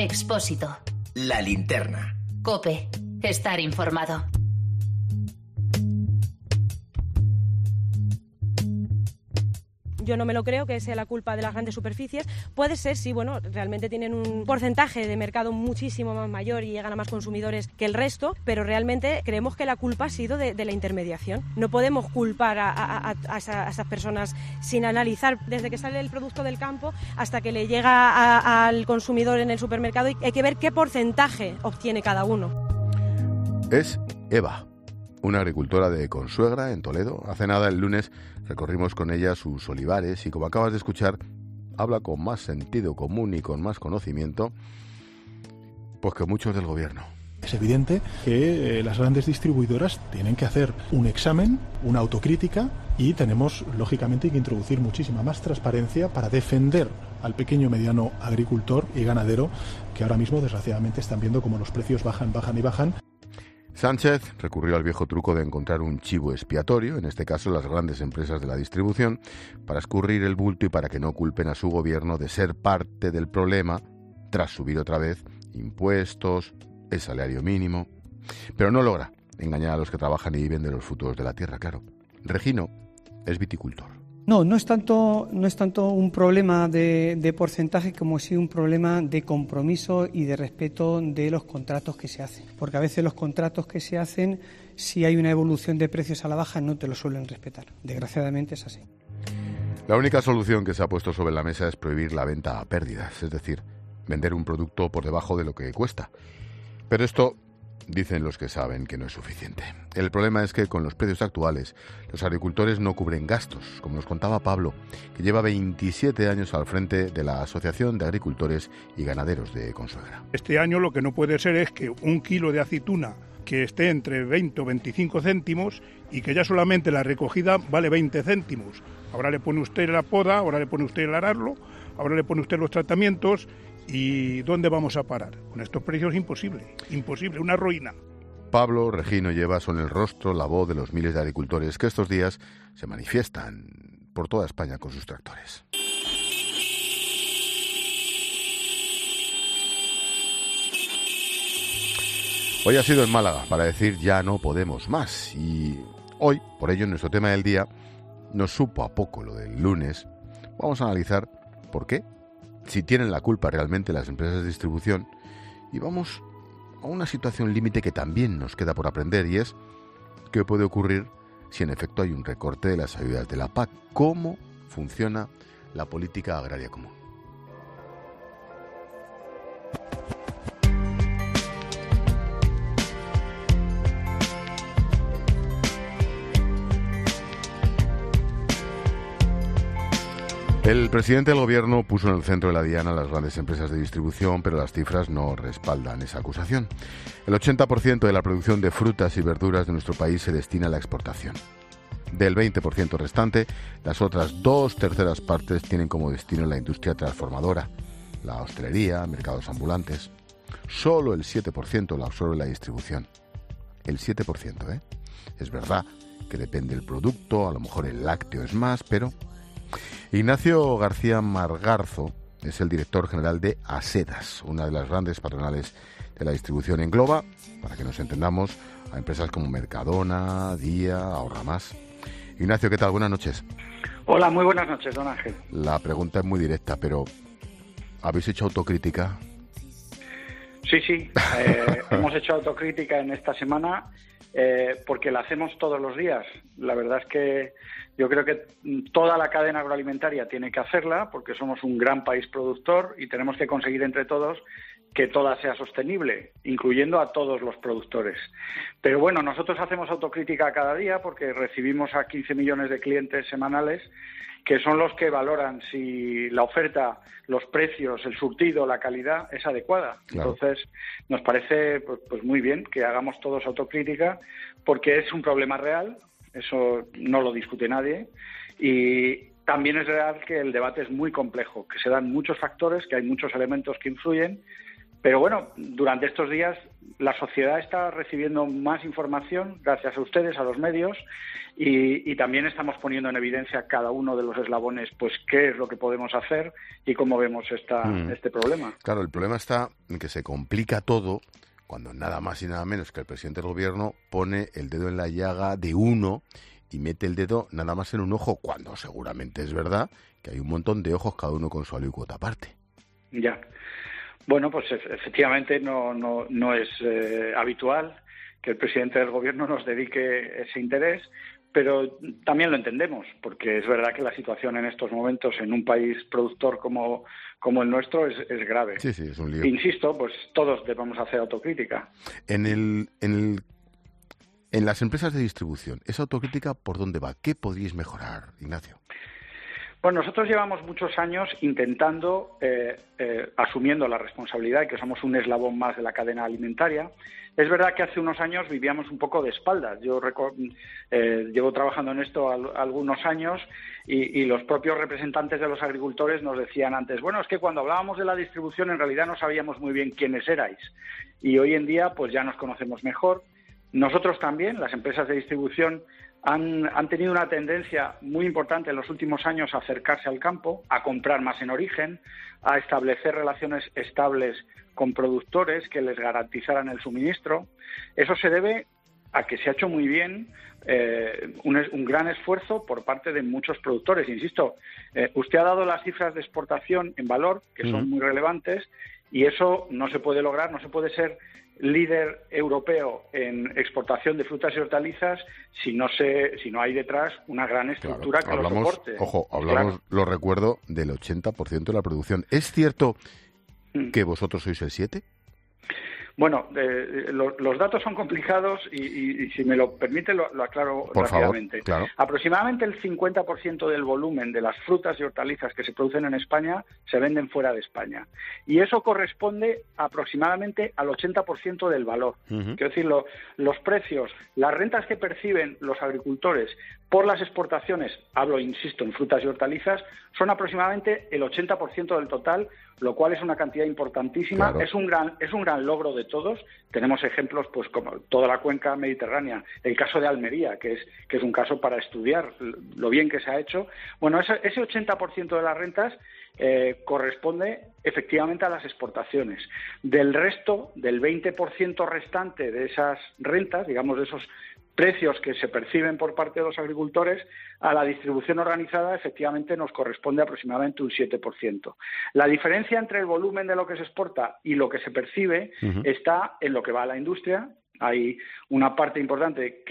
Expósito. La Linterna. COPE. Estar informado. Yo no me lo creo que sea la culpa de las grandes superficies. Puede ser, sí, bueno, realmente tienen un porcentaje de mercado muchísimo más mayor y llegan a más consumidores que el resto, pero realmente creemos que la culpa ha sido de la intermediación. No podemos culpar a esas personas sin analizar desde que sale el producto del campo hasta que le llega al consumidor en el supermercado, y hay que ver qué porcentaje obtiene cada uno. Es Eva, una agricultora de Consuegra, en Toledo. Hace nada, el lunes, recorrimos con ella sus olivares y, como acabas de escuchar, habla con más sentido común y con más conocimiento pues que muchos del gobierno. Es evidente que las grandes distribuidoras tienen que hacer un examen, una autocrítica, y tenemos, lógicamente, que introducir muchísima más transparencia para defender al pequeño y mediano agricultor y ganadero, que ahora mismo, desgraciadamente, están viendo cómo los precios bajan y bajan. Sánchez recurrió al viejo truco de encontrar un chivo expiatorio, en este caso las grandes empresas de la distribución, para escurrir el bulto y para que no culpen a su gobierno de ser parte del problema, tras subir otra vez impuestos, el salario mínimo. Pero no logra engañar a los que trabajan y viven de los frutos de la tierra, claro. Regino es viticultor. No es tanto un problema de porcentaje como sí un problema de compromiso y de respeto de los contratos que se hacen. Porque a veces los contratos que se hacen, si hay una evolución de precios a la baja, no te lo suelen respetar. Desgraciadamente es así. La única solución que se ha puesto sobre la mesa es prohibir la venta a pérdidas, es decir, vender un producto por debajo de lo que cuesta. Pero esto, dicen los que saben, que no es suficiente. El problema es que con los precios actuales, los agricultores no cubren gastos, como nos contaba Pablo, que lleva 27 años al frente de la Asociación de Agricultores y Ganaderos de Consuegra. Este año lo que no puede ser es que un kilo de aceituna que esté entre 20 o 25 céntimos y que ya solamente la recogida vale 20 céntimos. Ahora le pone usted la poda, ahora le pone usted el ararlo, ahora le pone usted los tratamientos. ¿Y dónde vamos a parar? Con estos precios imposible, una ruina. Pablo, Regino y Eva son el rostro, la voz de los miles de agricultores que estos días se manifiestan por toda España con sus tractores. Hoy ha sido en Málaga para decir ya no podemos más, y hoy, por ello, en nuestro tema del día, nos supo a poco lo del lunes. Vamos a analizar por qué, si tienen la culpa realmente las empresas de distribución, y vamos a una situación límite que también nos queda por aprender, y es qué puede ocurrir si en efecto hay un recorte de las ayudas de la PAC. ¿Cómo funciona la política agraria común? El presidente del gobierno puso en el centro de la diana a las grandes empresas de distribución, pero las cifras no respaldan esa acusación. El 80% de la producción de frutas y verduras de nuestro país se destina a la exportación. Del 20% restante, las otras 2/3 partes tienen como destino la industria transformadora, la hostelería, mercados ambulantes. Solo el 7% lo absorbe la distribución. El 7%, ¿eh? Es verdad que depende del producto, a lo mejor el lácteo es más, pero... Ignacio García Margarzo es el director general de Asedas, una de las grandes patronales de la distribución. Engloba, para que nos entendamos, a empresas como Mercadona, Día, Ahorra Más. Ignacio, ¿qué tal? Buenas noches. Hola, muy buenas noches, don Ángel. La pregunta es muy directa, pero ¿habéis hecho autocrítica? Sí, hemos hecho autocrítica en esta semana porque la hacemos todos los días. La verdad es que yo creo que toda la cadena agroalimentaria tiene que hacerla porque somos un gran país productor y tenemos que conseguir entre todos que toda sea sostenible, incluyendo a todos los productores. Pero bueno, nosotros hacemos autocrítica cada día porque recibimos a 15 millones de clientes semanales que son los que valoran si la oferta, los precios, el surtido, la calidad es adecuada. Claro. Entonces, nos parece pues muy bien que hagamos todos autocrítica porque es un problema real, eso no lo discute nadie, y también es real que el debate es muy complejo, que se dan muchos factores, que hay muchos elementos que influyen, Pero bueno, durante estos días la sociedad está recibiendo más información gracias a ustedes, a los medios, y también estamos poniendo en evidencia cada uno de los eslabones, pues qué es lo que podemos hacer y cómo vemos este problema. Claro, el problema está en que se complica todo cuando nada más y nada menos que el presidente del gobierno pone el dedo en la llaga de uno y mete el dedo nada más en un ojo, cuando seguramente es verdad que hay un montón de ojos, cada uno con su alícuota aparte. Ya. Bueno, pues efectivamente no es habitual que el presidente del gobierno nos dedique ese interés, pero también lo entendemos, porque es verdad que la situación en estos momentos en un país productor como el nuestro es grave. Sí, es un lío. Insisto, pues todos debemos hacer autocrítica. En las empresas de distribución, ¿esa autocrítica por dónde va? ¿Qué podríais mejorar, Ignacio? Bueno, nosotros llevamos muchos años intentando, asumiendo la responsabilidad de que somos un eslabón más de la cadena alimentaria. Es verdad que hace unos años vivíamos un poco de espaldas. Yo llevo trabajando en esto algunos años y los propios representantes de los agricultores nos decían antes, bueno, es que cuando hablábamos de la distribución en realidad no sabíamos muy bien quiénes erais. Y hoy en día pues ya nos conocemos mejor. Nosotros también, las empresas de distribución, han tenido una tendencia muy importante en los últimos años a acercarse al campo, a comprar más en origen, a establecer relaciones estables con productores que les garantizaran el suministro. Eso se debe a que se ha hecho muy bien un gran esfuerzo por parte de muchos productores. Insisto, usted ha dado las cifras de exportación en valor, que son muy relevantes, y eso no se puede lograr, no se puede ser líder europeo en exportación de frutas y hortalizas si no hay detrás una gran estructura que lo soporte. Hablamos, lo recuerdo, del 80% de la producción. ¿Es cierto que vosotros sois el 7%? Bueno, los datos son complicados y si me lo permite lo aclaro rápidamente. Favor, claro. Aproximadamente el 50% del volumen de las frutas y hortalizas que se producen en España se venden fuera de España. Y eso corresponde aproximadamente al 80% del valor. Quiero decir, los precios, las rentas que perciben los agricultores por las exportaciones, hablo, insisto, en frutas y hortalizas, son aproximadamente el 80% del total, lo cual es una cantidad importantísima. Claro. Es un gran logro de todos. Tenemos ejemplos, pues como toda la cuenca mediterránea, el caso de Almería, que es un caso para estudiar lo bien que se ha hecho. Bueno, ese 80% de las rentas corresponde efectivamente a las exportaciones. Del resto, del 20% restante de esas rentas, digamos, de esos precios que se perciben por parte de los agricultores, a la distribución organizada efectivamente nos corresponde aproximadamente un 7%. La diferencia entre el volumen de lo que se exporta y lo que se percibe está en lo que va a la industria. Hay una parte importante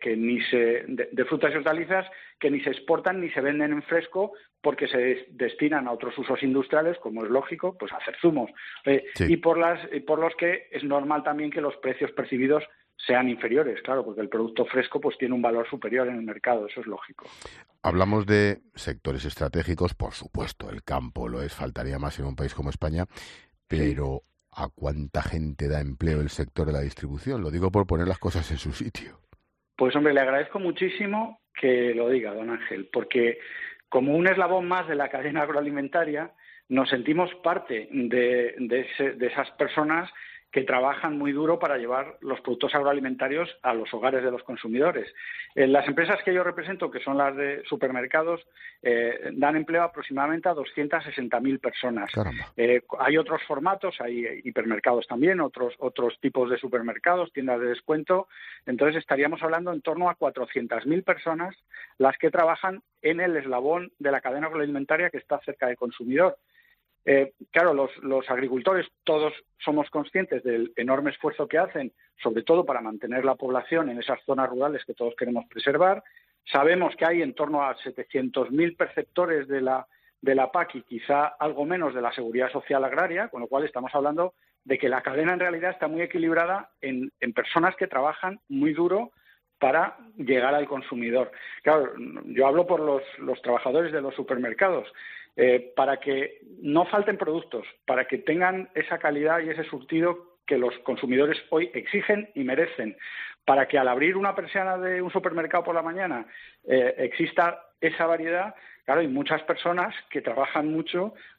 de frutas y hortalizas que ni se exportan ni se venden en fresco porque se destinan a otros usos industriales, como es lógico, pues a hacer zumos. Y por los que es normal también que los precios percibidos sean inferiores, claro, porque el producto fresco pues tiene un valor superior en el mercado, eso es lógico. Hablamos de sectores estratégicos, por supuesto, el campo lo es, faltaría más en un país como España, pero ¿a cuánta gente da empleo el sector de la distribución? Lo digo por poner las cosas en su sitio. Pues hombre, le agradezco muchísimo que lo diga, don Ángel, porque como un eslabón más de la cadena agroalimentaria, nos sentimos parte de esas personas que trabajan muy duro para llevar los productos agroalimentarios a los hogares de los consumidores. Las empresas que yo represento, que son las de supermercados, dan empleo aproximadamente a 260.000 personas. Hay otros formatos, hay hipermercados también, otros tipos de supermercados, tiendas de descuento. Entonces estaríamos hablando en torno a 400.000 personas las que trabajan en el eslabón de la cadena agroalimentaria que está cerca del consumidor. Claro, los agricultores todos somos conscientes del enorme esfuerzo que hacen, sobre todo para mantener la población en esas zonas rurales que todos queremos preservar. Sabemos que hay en torno a 700.000 perceptores de la PAC y quizá algo menos de la Seguridad Social Agraria, con lo cual estamos hablando de que la cadena en realidad está muy equilibrada en personas que trabajan muy duro para llegar al consumidor. Claro, yo hablo por los trabajadores de los supermercados. Para que no falten productos, para que tengan esa calidad y ese surtido que los consumidores hoy exigen y merecen, para que al abrir una persiana de un supermercado por la mañana exista esa variedad. Claro, hay muchas personas que trabajan mucho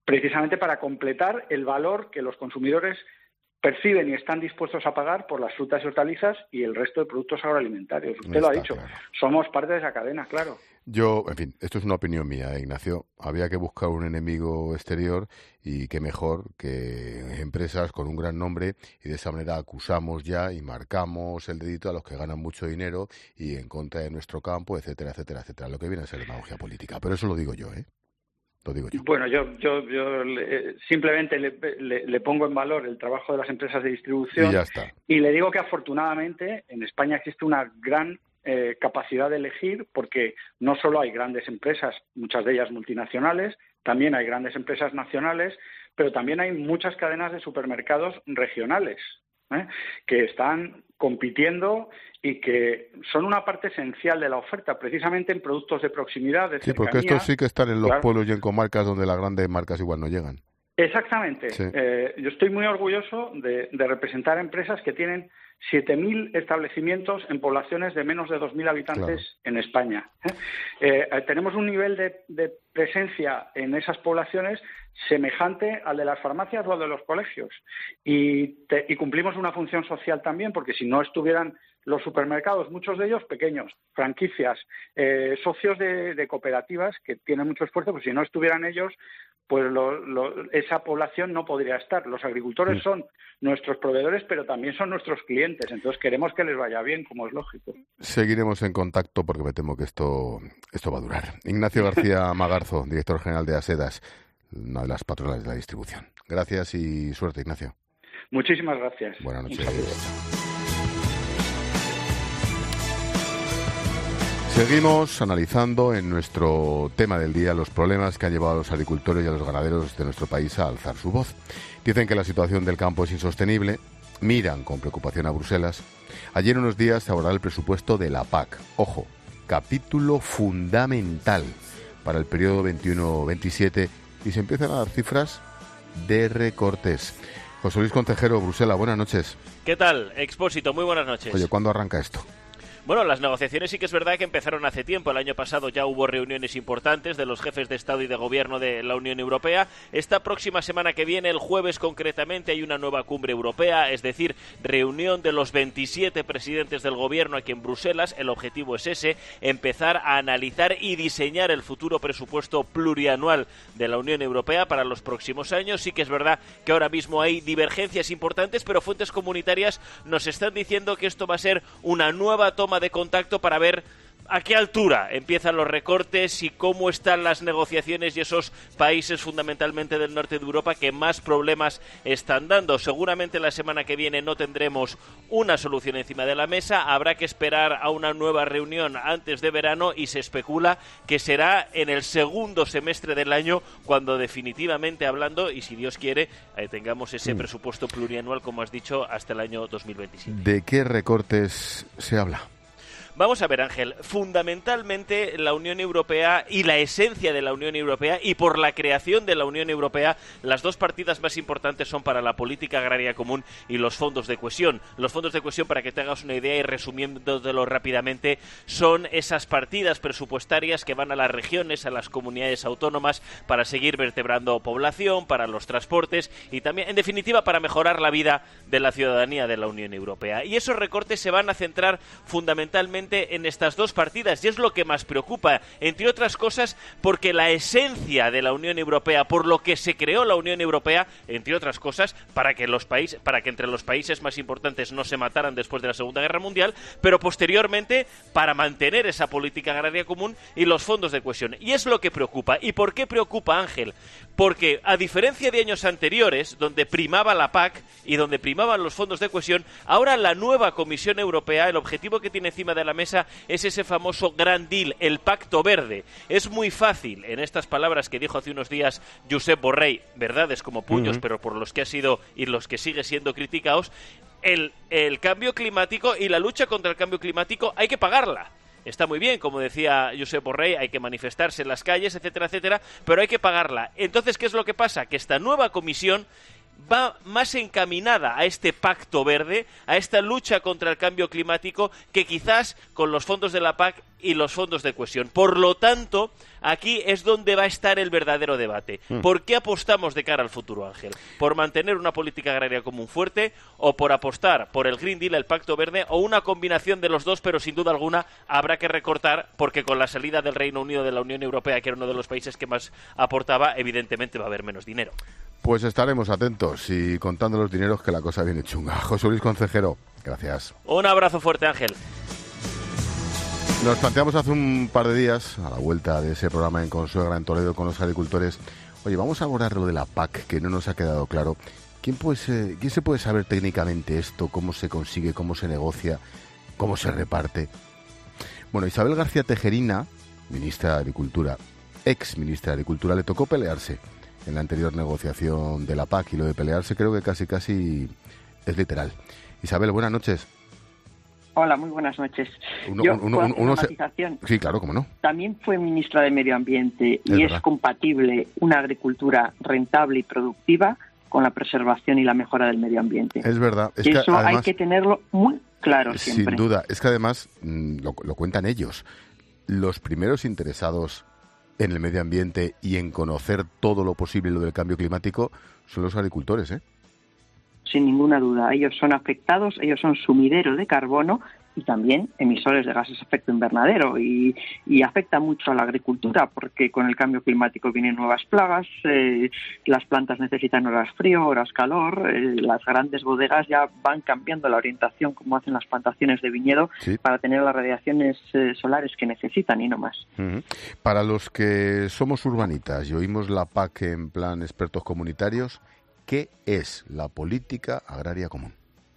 precisamente para completar el valor que los consumidores perciben y están dispuestos a pagar por las frutas y hortalizas y el resto de productos agroalimentarios. Usted lo ha dicho, claro. Somos parte de esa cadena, claro. Yo, en fin, esto es una opinión mía, Ignacio. Había que buscar un enemigo exterior y qué mejor que empresas con un gran nombre, y de esa manera acusamos ya y marcamos el dedito a los que ganan mucho dinero y en contra de nuestro campo, etcétera, etcétera, etcétera. Lo que viene a ser demagogia política. Pero eso lo digo yo, ¿eh? Lo digo yo. Bueno, yo simplemente le pongo en valor el trabajo de las empresas de distribución y ya está. Y le digo que afortunadamente en España existe una gran capacidad de elegir, porque no solo hay grandes empresas, muchas de ellas multinacionales, también hay grandes empresas nacionales, pero también hay muchas cadenas de supermercados regionales, que están compitiendo y que son una parte esencial de la oferta, precisamente en productos de proximidad, de cercanía. Sí, porque estos sí que están en los pueblos y en comarcas donde las grandes marcas igual no llegan. Exactamente. Sí. Yo estoy muy orgulloso de representar empresas que tienen 7.000 establecimientos en poblaciones de menos de 2.000 habitantes en España. Tenemos un nivel de presencia en esas poblaciones semejante al de las farmacias o al de los colegios. Y cumplimos una función social también, porque si no estuvieran los supermercados, muchos de ellos pequeños, franquicias, socios de cooperativas que tienen mucho esfuerzo, pues si no estuvieran ellos, pues esa población no podría estar. Los agricultores son nuestros proveedores, pero también son nuestros clientes. Entonces queremos que les vaya bien, como es lógico. Seguiremos en contacto porque me temo que esto va a durar. Ignacio García Magarzo, director general de Asedas, una de las patronales de la distribución. Gracias y suerte, Ignacio. Muchísimas gracias. Buenas noches. Seguimos analizando en nuestro tema del día los problemas que han llevado a los agricultores y a los ganaderos de nuestro país a alzar su voz. Dicen que la situación del campo es insostenible, miran con preocupación a Bruselas. Ayer unos días se abordaba el presupuesto de la PAC. Ojo, capítulo fundamental para el periodo 21-27 y se empiezan a dar cifras de recortes. José Luis Concejero, Bruselas, buenas noches. ¿Qué tal, Expósito? Muy buenas noches. Oye, ¿cuándo arranca esto? Bueno, las negociaciones sí que es verdad que empezaron hace tiempo. El año pasado ya hubo reuniones importantes de los jefes de Estado y de Gobierno de la Unión Europea. Esta próxima semana que viene, el jueves concretamente, hay una nueva cumbre europea, es decir, reunión de los 27 presidentes del Gobierno aquí en Bruselas. El objetivo es ese, empezar a analizar y diseñar el futuro presupuesto plurianual de la Unión Europea para los próximos años. Sí que es verdad que ahora mismo hay divergencias importantes, pero fuentes comunitarias nos están diciendo que esto va a ser una nueva toma de contacto para ver a qué altura empiezan los recortes y cómo están las negociaciones y esos países fundamentalmente del norte de Europa que más problemas están dando. Seguramente la semana que viene no tendremos una solución encima de la mesa, habrá que esperar a una nueva reunión antes de verano y se especula que será en el segundo semestre del año cuando definitivamente hablando, y si Dios quiere, tengamos ese presupuesto plurianual, como has dicho, hasta el año 2027. ¿De qué recortes se habla? Vamos a ver, Ángel, fundamentalmente la Unión Europea y la esencia de la Unión Europea y por la creación de la Unión Europea, las dos partidas más importantes son para la política agraria común y los fondos de cohesión. Los fondos de cohesión, para que te hagas una idea y resumiéndolo rápidamente, son esas partidas presupuestarias que van a las regiones, a las comunidades autónomas para seguir vertebrando población, para los transportes y también, en definitiva, para mejorar la vida de la ciudadanía de la Unión Europea. Y esos recortes se van a centrar fundamentalmente en estas dos partidas y es lo que más preocupa, entre otras cosas porque la esencia de la Unión Europea, por lo que se creó la Unión Europea, entre otras cosas, para que entre los países más importantes no se mataran después de la Segunda Guerra Mundial, pero posteriormente para mantener esa política agraria común y los fondos de cohesión. Y es lo que preocupa. ¿Y por qué preocupa, Ángel? Porque a diferencia de años anteriores, donde primaba la PAC y donde primaban los fondos de cohesión, ahora la nueva Comisión Europea, el objetivo que tiene encima de la mesa es ese famoso Gran Deal, el Pacto Verde. Es muy fácil, en estas palabras que dijo hace unos días Josep Borrell, verdades como puños, pero por los que ha sido y los que sigue siendo criticados, el cambio climático y la lucha contra el cambio climático hay que pagarla. Está muy bien, como decía Josep Borrell, hay que manifestarse en las calles, etcétera, etcétera, pero hay que pagarla. Entonces, ¿qué es lo que pasa? Que esta nueva comisión va más encaminada a este pacto verde, a esta lucha contra el cambio climático, que quizás con los fondos de la PAC y los fondos de cohesión. Por lo tanto, aquí es donde va a estar el verdadero debate. ¿Por qué apostamos de cara al futuro, Ángel? ¿Por mantener una política agraria común fuerte o por apostar por el Green Deal, el Pacto Verde, o una combinación de los dos? Pero sin duda alguna habrá que recortar, porque con la salida del Reino Unido de la Unión Europea, que era uno de los países que más aportaba, evidentemente va a haber menos dinero. Pues estaremos atentos y contando los dineros, que la cosa viene chunga. José Luis Concejero, gracias. Un abrazo fuerte, Ángel. Nos planteamos hace un par de días, a la vuelta de ese programa en Consuegra, en Toledo, con los agricultores, oye, vamos a abordar lo de la PAC, que no nos ha quedado claro. ¿Quién se puede saber técnicamente esto? ¿Cómo se consigue? ¿Cómo se negocia? ¿Cómo se reparte? Bueno, Isabel García Tejerina, ministra de Agricultura, ex ministra de Agricultura, le tocó pelearse en la anterior negociación de la PAC, y lo de pelearse creo que casi es literal. Isabel, buenas noches. Hola, muy buenas noches. Sí, claro, cómo no. También fue ministra de Medio Ambiente y es compatible una agricultura rentable y productiva con la preservación y la mejora del medio ambiente. Es verdad. Es que eso además, hay que tenerlo muy claro siempre. Sin duda. Es que además, lo cuentan ellos, los primeros interesados en el medio ambiente y en conocer todo lo posible lo del cambio climático son los agricultores, ¿eh? Sin ninguna duda. Ellos son afectados, ellos son sumidero de carbono y también emisores de gases de efecto invernadero, y afecta mucho a la agricultura porque con el cambio climático vienen nuevas plagas, las plantas necesitan horas frío, horas calor, las grandes bodegas ya van cambiando la orientación como hacen las plantaciones de viñedo para tener las radiaciones solares que necesitan y no más. Para los que somos urbanitas y oímos la PAC en plan expertos comunitarios, ¿qué es la política agraria común?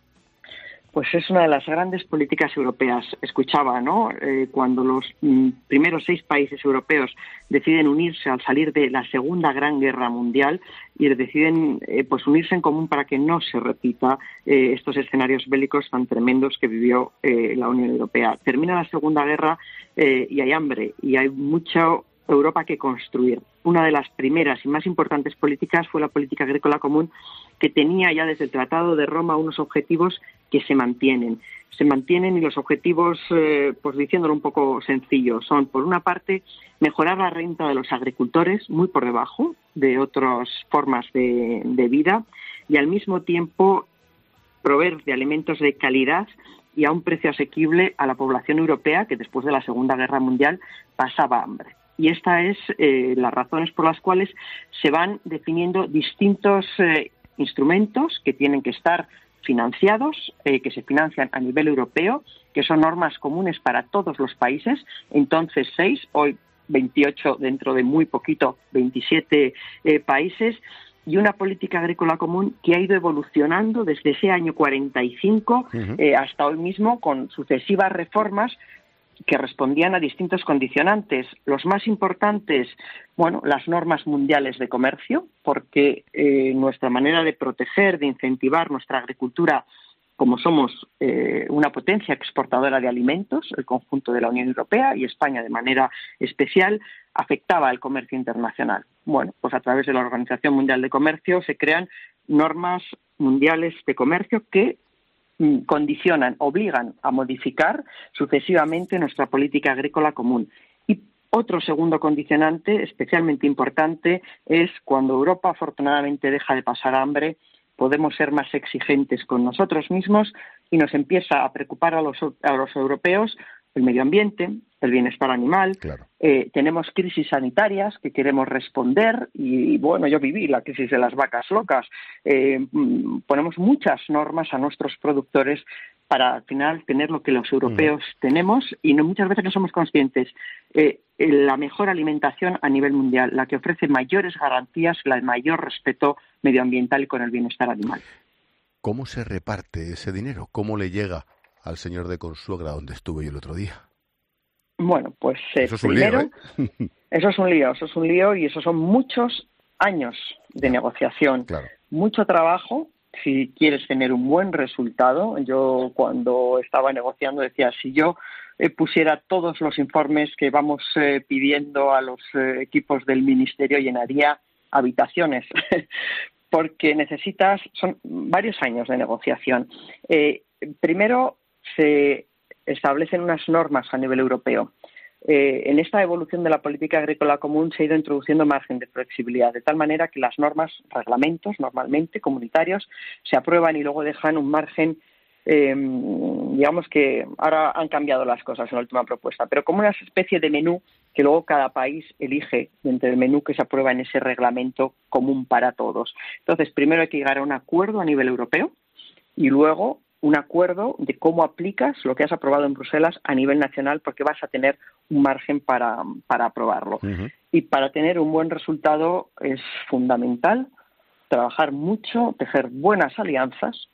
Pues es una de las grandes políticas europeas. Escuchaba, ¿no? Cuando los primeros 6 países europeos deciden unirse al salir de la Segunda Gran Guerra Mundial y deciden pues unirse en común para que no se repita estos escenarios bélicos tan tremendos que vivió la Unión Europea. Termina la Segunda Guerra y hay hambre y hay mucha Europa que construir. Una de las primeras y más importantes políticas fue la política agrícola común, que tenía ya desde el Tratado de Roma unos objetivos que se mantienen. Y los objetivos, pues diciéndolo un poco sencillo, son, por una parte, mejorar la renta de los agricultores, muy por debajo de otras formas de vida, y al mismo tiempo proveer de alimentos de calidad y a un precio asequible a la población europea, que después de la Segunda Guerra Mundial pasaba hambre. Y esta es las razones por las cuales se van definiendo distintos instrumentos que tienen que estar financiados, que se financian a nivel europeo, que son normas comunes para todos los países, entonces 6, hoy 28, dentro de muy poquito 27 países, y una política agrícola común que ha ido evolucionando desde ese año 45 hasta hoy mismo, con sucesivas reformas que respondían a distintos condicionantes. Los más importantes, bueno, las normas mundiales de comercio, porque nuestra manera de proteger, de incentivar nuestra agricultura, como somos una potencia exportadora de alimentos, el conjunto de la Unión Europea y España de manera especial, afectaba al comercio internacional. Bueno, pues a través de la Organización Mundial de Comercio se crean normas mundiales de comercio que condicionan, obligan a modificar sucesivamente nuestra política agrícola común. Y otro segundo condicionante especialmente importante es cuando Europa afortunadamente deja de pasar hambre, podemos ser más exigentes con nosotros mismos y nos empieza a preocupar a los europeos el medio ambiente, el bienestar animal. Claro. Tenemos crisis sanitarias que queremos responder y, bueno, yo viví la crisis de las vacas locas. Ponemos muchas normas a nuestros productores para al final tener lo que los europeos tenemos y muchas veces no somos conscientes. La mejor alimentación a nivel mundial, la que ofrece mayores garantías, el mayor respeto medioambiental y con el bienestar animal. ¿Cómo se reparte ese dinero? ¿Cómo le llega al señor de Consuegra donde estuve yo el otro día? Bueno, pues eso es primero, un lío, ¿eh? eso es un lío y esos son muchos años de negociación, claro. Mucho trabajo. Si quieres tener un buen resultado, yo cuando estaba negociando decía, si yo pusiera todos los informes que vamos pidiendo a los equipos del ministerio, llenaría habitaciones, porque son varios años de negociación. Primero se establecen unas normas a nivel europeo. en esta evolución de la política agrícola común se ha ido introduciendo margen de flexibilidad, de tal manera que las normas, reglamentos normalmente comunitarios, se aprueban y luego dejan un margen, digamos que ahora han cambiado las cosas en la última propuesta, pero como una especie de menú que luego cada país elige entre el menú que se aprueba en ese reglamento común para todos. Entonces, primero hay que llegar a un acuerdo a nivel europeo y luego un acuerdo de cómo aplicas lo que has aprobado en Bruselas a nivel nacional, porque vas a tener un margen para aprobarlo. Uh-huh. Y para tener un buen resultado es fundamental trabajar mucho, tejer buenas alianzas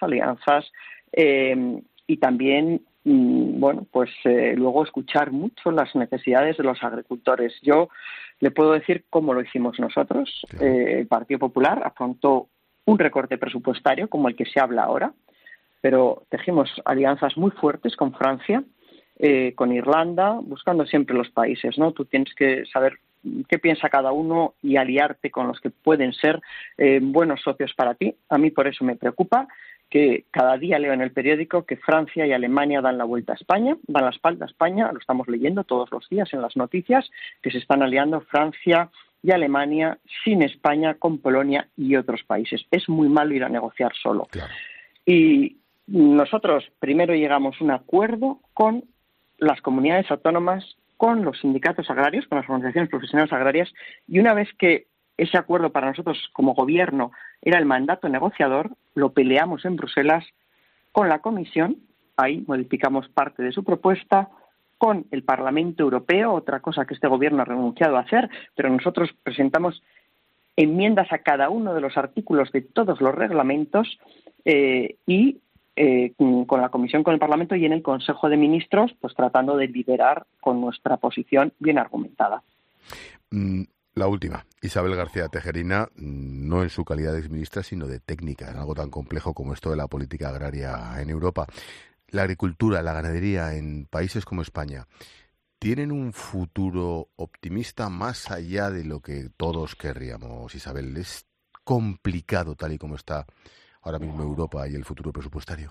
y también, luego escuchar mucho las necesidades de los agricultores. Yo le puedo decir cómo lo hicimos nosotros. El Partido Popular afrontó un recorte presupuestario como el que se habla ahora, pero tejimos alianzas muy fuertes con Francia, con Irlanda, buscando siempre los países, ¿no? Tú tienes que saber qué piensa cada uno y aliarte con los que pueden ser buenos socios para ti. A mí por eso me preocupa que cada día leo en el periódico que Francia y Alemania dan la vuelta a España, dan la espalda a España, lo estamos leyendo todos los días en las noticias, que se están aliando Francia y Alemania sin España, con Polonia y otros países. Es muy malo ir a negociar solo. Claro. Y nosotros primero llegamos a un acuerdo con las comunidades autónomas, con los sindicatos agrarios, con las organizaciones profesionales agrarias, y una vez que ese acuerdo para nosotros como gobierno era el mandato negociador, lo peleamos en Bruselas con la Comisión, ahí modificamos parte de su propuesta, con el Parlamento Europeo, otra cosa que este gobierno ha renunciado a hacer, pero nosotros presentamos enmiendas a cada uno de los artículos de todos los reglamentos con la Comisión, con el Parlamento y en el Consejo de Ministros, pues tratando de liderar con nuestra posición bien argumentada. La última, Isabel García Tejerina, no en su calidad de exministra, sino de técnica, en algo tan complejo como esto de la política agraria en Europa. La agricultura, la ganadería en países como España, ¿tienen un futuro optimista más allá de lo que todos querríamos, Isabel? ¿Es complicado tal y como está ahora mismo Europa y el futuro presupuestario?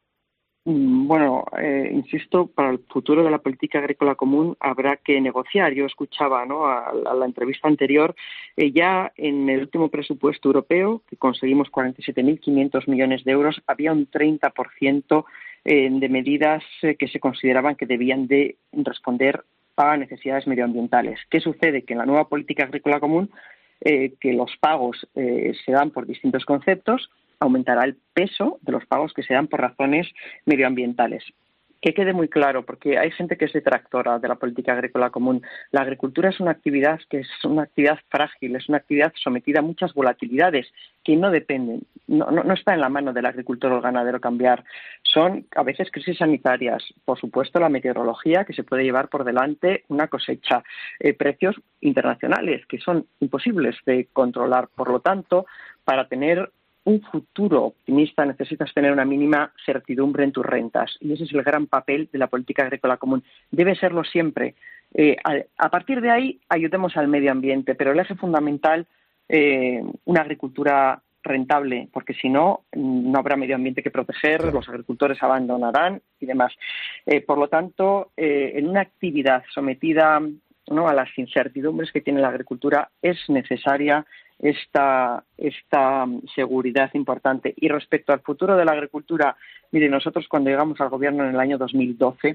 Bueno, insisto, para el futuro de la política agrícola común habrá que negociar. Yo escuchaba, ¿no?, a la entrevista anterior, ya en el último presupuesto europeo, que conseguimos 47.500 millones de euros, había un 30% de medidas que se consideraban que debían de responder a necesidades medioambientales. ¿Qué sucede? Que en la nueva política agrícola común, que los pagos se dan por distintos conceptos, aumentará el peso de los pagos que se dan por razones medioambientales. Que quede muy claro, porque hay gente que es detractora de la política agrícola común. La agricultura es una actividad que es una actividad frágil, es una actividad sometida a muchas volatilidades que no dependen, no está en la mano del agricultor o el ganadero cambiar. Son a veces crisis sanitarias, por supuesto la meteorología que se puede llevar por delante una cosecha, precios internacionales que son imposibles de controlar. Por lo tanto, para tener un futuro optimista necesitas tener una mínima certidumbre en tus rentas, y ese es el gran papel de la política agrícola común. Debe serlo siempre. A partir de ahí ayudemos al medio ambiente, pero el eje fundamental, una agricultura rentable, porque si no, no habrá medio ambiente que proteger, los agricultores abandonarán y demás. Por lo tanto, en una actividad sometida, ¿no?, a las incertidumbres que tiene la agricultura, es necesaria esta seguridad importante. Y respecto al futuro de la agricultura, mire, nosotros cuando llegamos al gobierno en el año 2012,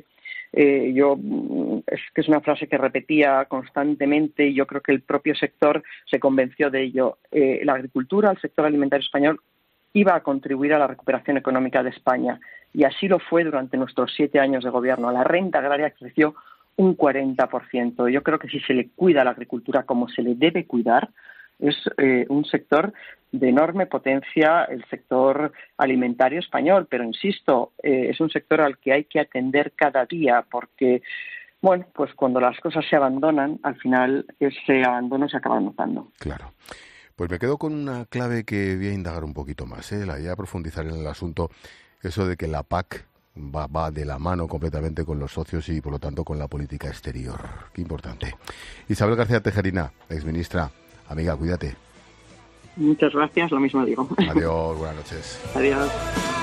es una frase que repetía constantemente y yo creo que el propio sector se convenció de ello. La agricultura, el sector alimentario español, iba a contribuir a la recuperación económica de España, y así lo fue durante nuestros 7 años de gobierno. La renta agraria creció un 40%. Yo creo que si se le cuida a la agricultura como se le debe cuidar, es un sector de enorme potencia, el sector alimentario español, pero insisto, es un sector al que hay que atender cada día, porque, bueno, pues cuando las cosas se abandonan, al final ese abandono se acaba notando. Claro. Pues me quedo con una clave que voy a indagar un poquito más, la voy a profundizar en el asunto, eso de que la PAC va de la mano completamente con los socios y, por lo tanto, con la política exterior. Qué importante. Isabel García Tejerina, exministra. Amiga, cuídate. Muchas gracias, lo mismo digo. Adiós, buenas noches. Adiós.